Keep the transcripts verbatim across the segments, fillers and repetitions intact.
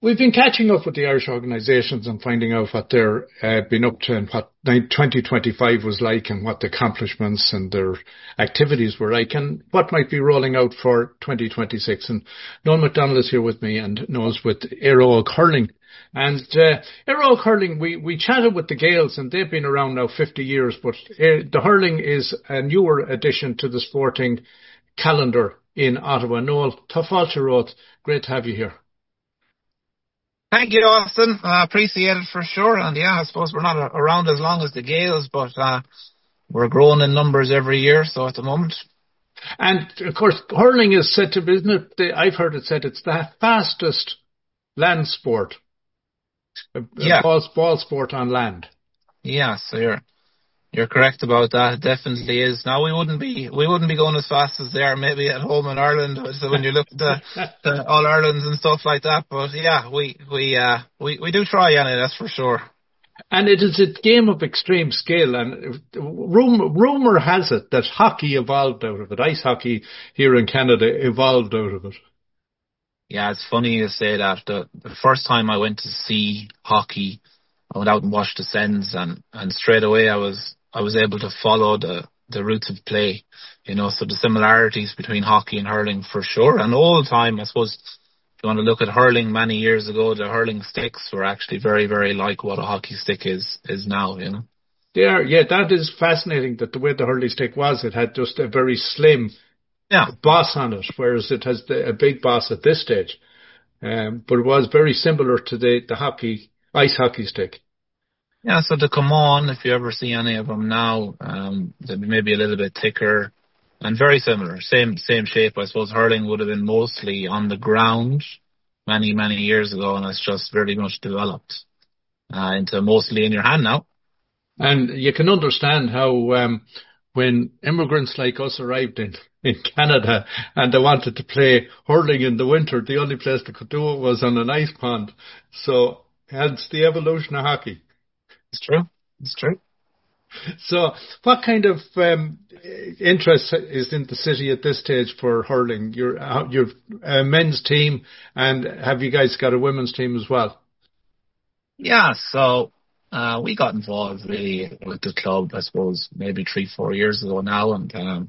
We've been catching up with the Irish organisations and finding out what they're uh, been up to and what twenty twenty-five was like and what the accomplishments and their activities were like and what might be rolling out for twenty twenty-six. And Noel McDonald is here with me and Noel's with Éire Óg Hurling. And uh, Éire Óg Hurling, we, we chatted with the Gaels and they've been around now fifty years, but uh, the hurling is a newer addition to the sporting calendar in Ottawa. Noel, tá fáilte rót, great to have you here. Thank you, Austin. I uh, appreciate it for sure. And yeah, I suppose we're not a- around as long as the Gaels, but uh, we're growing in numbers every year. So at the moment. And of course, hurling is said to be, isn't it? The, I've heard it said it's the fastest land sport. A, a yeah. ball, ball sport on land. Yeah, so you're you're correct about that. It definitely is. Now we wouldn't be we wouldn't be going as fast as they are maybe at home in Ireland. So when you look at the, the All Irelands and stuff like that, but yeah, we we uh we, we do try, Annie, that's for sure. And it is a game of extreme skill. And rumor, rumor has it that hockey evolved out of it. Ice hockey here in Canada evolved out of it. Yeah, it's funny you say that. The, the first time I went to see hockey, I went out and watched the Sens, and, and straight away I was I was able to follow the, the roots of play. You know, so the similarities between hockey and hurling for sure. And all the time, I suppose, if you want to look at hurling many years ago, the hurling sticks were actually very, very like what a hockey stick is is now, you know. They are, yeah, that is fascinating that the way the hurling stick was, it had just a very slim yeah. boss on it, whereas it has the, a big boss at this stage. Um, but it was very similar to the, the hockey, ice hockey stick. Yeah, so to come on, if you ever see any of them now, um, they'd be maybe a little bit thicker and very similar. Same same shape. I suppose hurling would have been mostly on the ground many, many years ago, and it's just very much developed uh, into mostly in your hand now. And you can understand how um, when immigrants like us arrived in, in Canada and they wanted to play hurling in the winter, the only place they could do it was on an ice pond. So hence the evolution of hockey. It's true. It's true. So what kind of um, interest is in the city at this stage for hurling? You're, uh, you're a men's team, and have you guys got a women's team as well? Yeah, so uh, we got involved really with the club, I suppose, maybe three, four years ago now, and um,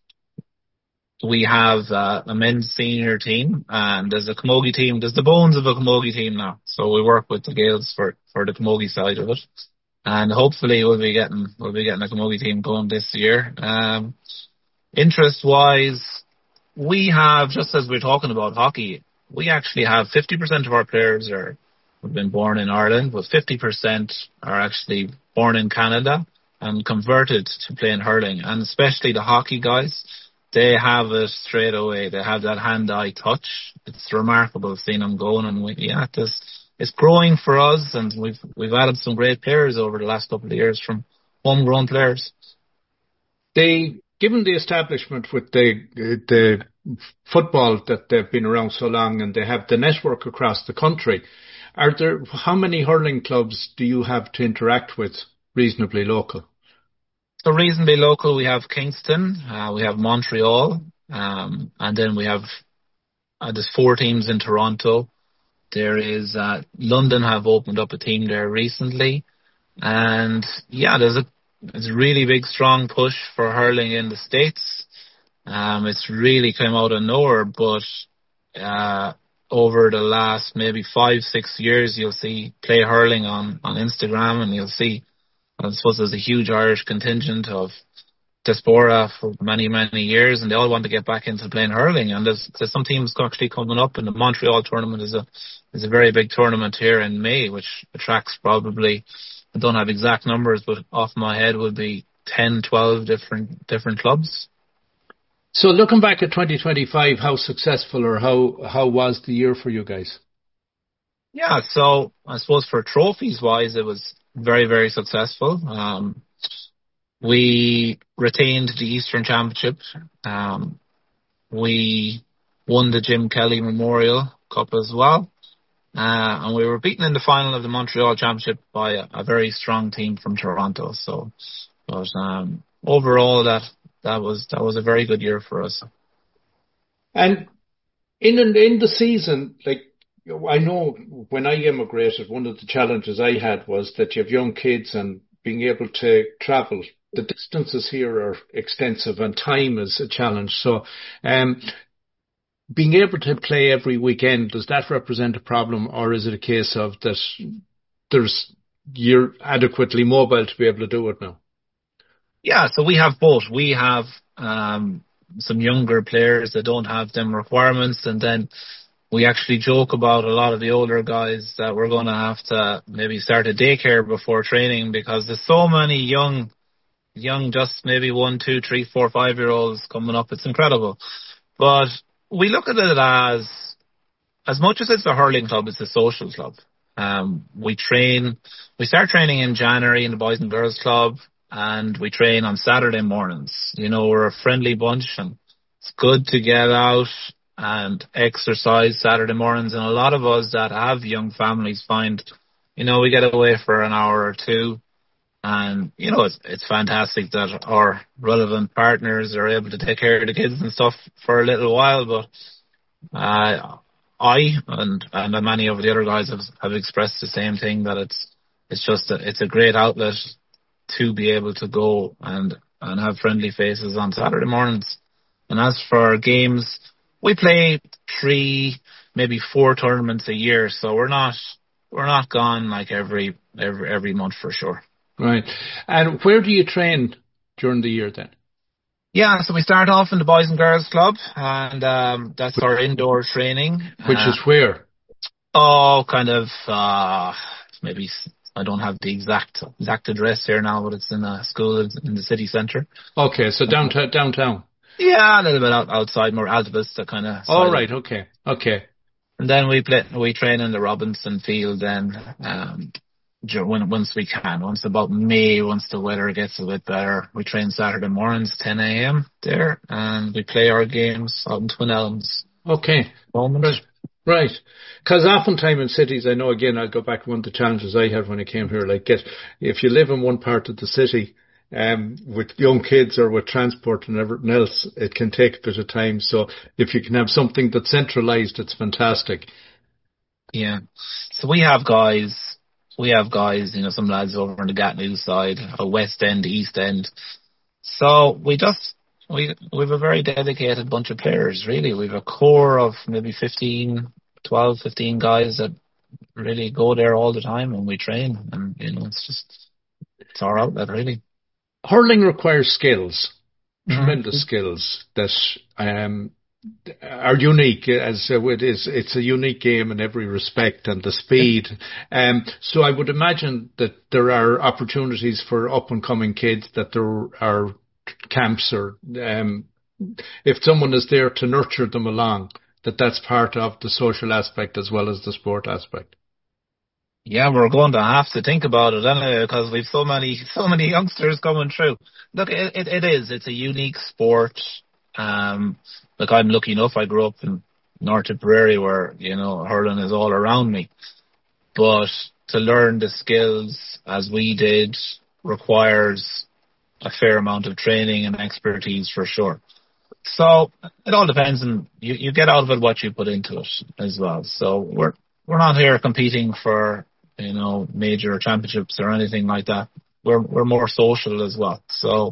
we have uh, a men's senior team, and there's a camogie team. There's the bones of a camogie team now. So we work with the Gaels for, for the camogie side of it. And hopefully we'll be getting we'll be getting a camogie team going this year. Um, interest wise, we have, just as we're talking about hockey, we actually have fifty percent of our players are have been born in Ireland, but fifty percent are actually born in Canada and converted to playing hurling. And especially the hockey guys, they have it straight away. They have that hand-eye touch. It's remarkable seeing them going. And we, yeah, this. It's growing for us, and we've we've added some great players over the last couple of years from homegrown players. They, given the establishment with the the football that they've been around so long, and they have the network across the country, are there how many hurling clubs do you have to interact with reasonably local? So reasonably local, we have Kingston, uh, we have Montreal, um, and then we have uh, there's four teams in Toronto. There is, uh, London have opened up a team there recently. And yeah, there's a, there's a really big, strong push for hurling in the States. Um, it's really come out of nowhere, but, uh, over the last maybe five, six years, you'll see play hurling on, on Instagram, and you'll see, I suppose there's a huge Irish contingent of diaspora for many, many years, and they all want to get back into playing hurling. And there's, there's some teams actually coming up, and the Montreal tournament is a is a very big tournament here in May, which attracts probably, I don't have exact numbers, but off my head would be ten, twelve different different clubs. So looking back at twenty twenty-five, how successful or how how was the year for you guys? Yeah, so I suppose for trophies wise, it was very, very successful. Um, We retained the Eastern Championship. Um, we won the Jim Kelly Memorial Cup as well. Uh, and we were beaten in the final of the Montreal Championship by a, a very strong team from Toronto. So, but, um, overall that, that was, that was a very good year for us. And in, in the season, like, I know when I immigrated, one of the challenges I had was that you have young kids and being able to travel. The distances here are extensive and time is a challenge. So, um, being able to play every weekend, does that represent a problem, or is it a case of that there's you're adequately mobile to be able to do it now? Yeah, so we have both. We have um, some younger players that don't have them requirements, and then we actually joke about a lot of the older guys that we're going to have to maybe start a daycare before training because there's so many young, young, just maybe one, two, three, four, five year olds coming up. It's incredible. But we look at it as, as much as it's a hurling club, it's a social club. Um, we train, we start training in January in the Boys and Girls Club, and we train on Saturday mornings. You know, we're a friendly bunch, and it's good to get out and exercise Saturday mornings. And a lot of us that have young families find, you know, we get away for an hour or two. And, you know, it's, it's fantastic that our relevant partners are able to take care of the kids and stuff for a little while. But uh, I and, and many of the other guys have, have expressed the same thing, that it's it's just a, it's a great outlet to be able to go and, and have friendly faces on Saturday mornings. And as for games, we play three, maybe four tournaments a year, so we're not we're not gone like every every every month for sure. Right. And where do you train during the year then? Yeah, so we start off in the Boys and Girls Club, and um, that's our indoor training. Which uh, is where? Oh, kind of uh, maybe I don't have the exact exact address here now, but it's in a school in the city centre. Okay, so downtown. Downtown. Yeah, a little bit out, outside, more Alta Vista kind of. All right. Okay. Okay. And then we play. We train in the Robinson Field then. Um, when once we can, once about May, once the weather gets a bit better, we train Saturday mornings, ten a.m. there, and we play our games out in Twin Elms. Okay. Moment. Right. Right. Because oftentimes in cities, I know, again, I'll go back to one of the challenges I had when I came here, like get, if you live in one part of the city, um, with young kids or with transport and everything else, it can take a bit of time. So if you can have something that's centralized, it's fantastic. Yeah. So we have guys, we have guys, you know, some lads over on the Gatnew side, a West End, East End. So we just, we, we've a very dedicated bunch of players, really. We've a core of maybe fifteen, twelve, fifteen guys that really go there all the time and we train. And, you know, it's just, it's our outlet, really. Hurling requires skills, tremendous Mm-hmm. skills that, um, are unique, as uh, it is. It's a unique game in every respect, and the speed. Um, so I would imagine that there are opportunities for up and coming kids, that there are camps, or um, if someone is there to nurture them along, that that's part of the social aspect as well as the sport aspect. Yeah, we're going to have to think about it anyway, because we've so many, so many youngsters coming through. Look, it, it, it is. It's a unique sport. Um, look, I'm lucky enough. I grew up in North Tipperary, where, you know, hurling is all around me. But to learn the skills as we did requires a fair amount of training and expertise for sure. So it all depends, on you, you get out of it what you put into it as well. So we're we're not here competing for, you know, major championships or anything like that. We're we're more social as well. So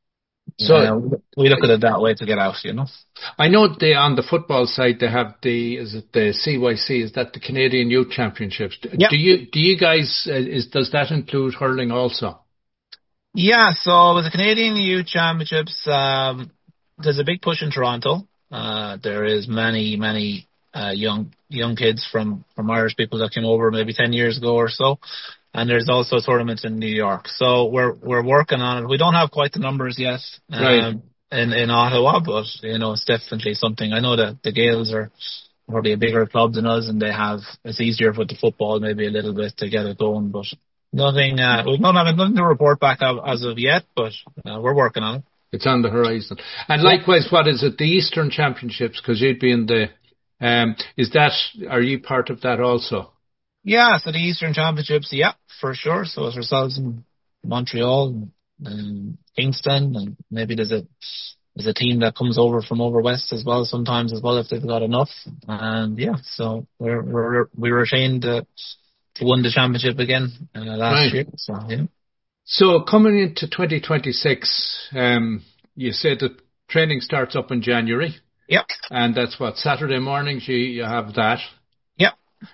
so uh, we look at it that way to get out, you know. I know they, on the football side, they have the, is it the C Y C? Is that the Canadian Youth Championships? Yeah. Do you do you guys uh, is does that include hurling also? Yeah. So with the Canadian Youth Championships, um, there's a big push in Toronto. Uh, there is many many uh, young young kids from from Irish people that came over maybe ten years ago or so. And there's also a tournament in New York. So we're we're working on it. We don't have quite the numbers yet um, right. in, in Ottawa, but, you know, it's definitely something. I know that the Gaels are probably a bigger club than us, and they have, it's easier with the football maybe a little bit to get it going. But nothing, uh, we don't have nothing to report back as of yet, but uh, we're working on it. It's on the horizon. And likewise, what is it, the Eastern Championships? Because you'd be in the, um, is that, are you part of that also? Yeah, so the Eastern Championships, yeah, for sure. So it's ourselves in Montreal and Kingston, and maybe there's a there's a team that comes over from over west as well sometimes as well if they've got enough. And yeah, so we're, we're we were retained to, to win the championship again uh, last Right. year. So yeah. So coming into twenty twenty-six, um, you said that training starts up in January. Yep. And that's what, Saturday mornings you, you have that. Yep.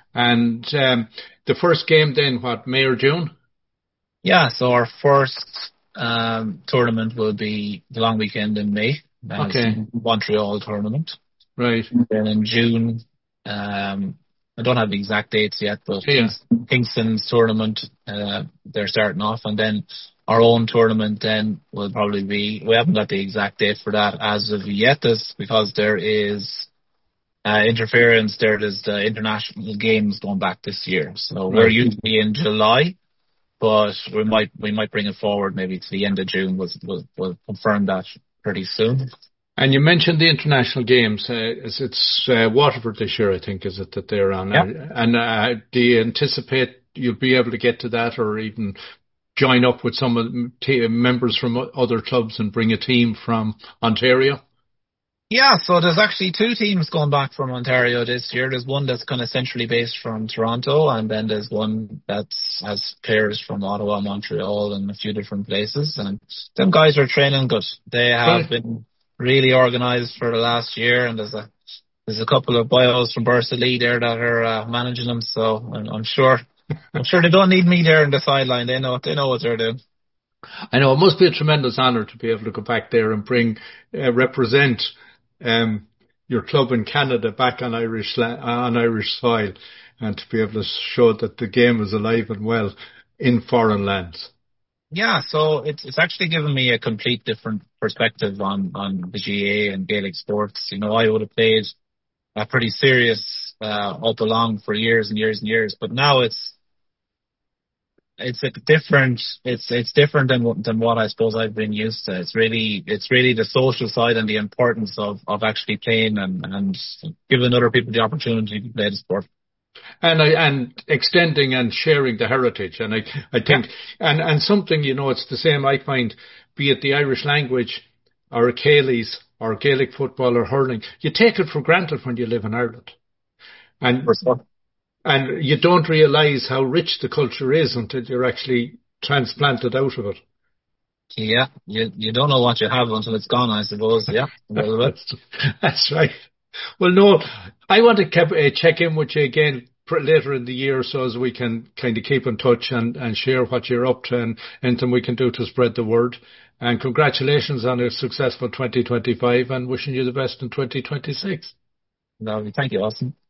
And um, the first game then, what, May or June? Yeah, so our first um, tournament will be the long weekend in May. That's Okay. the Montreal tournament. Right. Then in June, um, I don't have the exact dates yet, but Yeah. Kings- Kingston's tournament, uh, they're starting off. And then our own tournament then will probably be, we haven't got the exact date for that as of yet, that's because there is uh, interference. There is the international games going back this year. So Right. we're usually in July, but we might we might bring it forward maybe to the end of June. We'll, we'll, we'll confirm that pretty soon. And you mentioned the international games. Uh, it's it's uh, Waterford this year, I think, is it, that they're on? Yeah. And uh, do you anticipate you'll be able to get to that, or even join up with some of the t- members from o- other clubs and bring a team from Ontario? Yeah, so there's actually two teams going back from Ontario this year. There's one that's kind of centrally based from Toronto, and then there's one that has players from Ottawa, Montreal, and a few different places. And them guys are training good. They have Right. been really organised for the last year, and there's a there's a couple of bios from Bursalee there that are uh, managing them. So I'm, I'm sure I'm sure they don't need me there in the sideline. They know they know what they're doing. I know it must be a tremendous honour to be able to go back there and bring, uh, represent um, your club in Canada back on Irish la- on Irish soil, and to be able to show that the game is alive and well in foreign lands. Yeah, so it's it's actually given me a complete different perspective on, on the G A and Gaelic sports. You know, I would have played a pretty serious uh, up along for years and years and years, but now it's it's a different it's it's different than what- than what I suppose I've been used to. It's really it's really the social side and the importance of, of actually playing and, and giving other people the opportunity to play the sport. And I, and extending and sharing the heritage. And I, I think, and, and something, you know, it's the same I find, be it the Irish language or Céilís or Gaelic football or hurling, you take it for granted when you live in Ireland. And, For sure. and you don't realise how rich the culture is until you're actually transplanted out of it. Yeah, you you don't know what you have until it's gone, I suppose. Yeah, a little bit. That's, that's right. Well, no, I want to keep, uh, check in with you again pr- later in the year so as we can kind of keep in touch and, and share what you're up to and anything we can do to spread the word. And congratulations on a successful twenty twenty-five and wishing you the best in twenty twenty-six. Lovely. Thank you, Austin.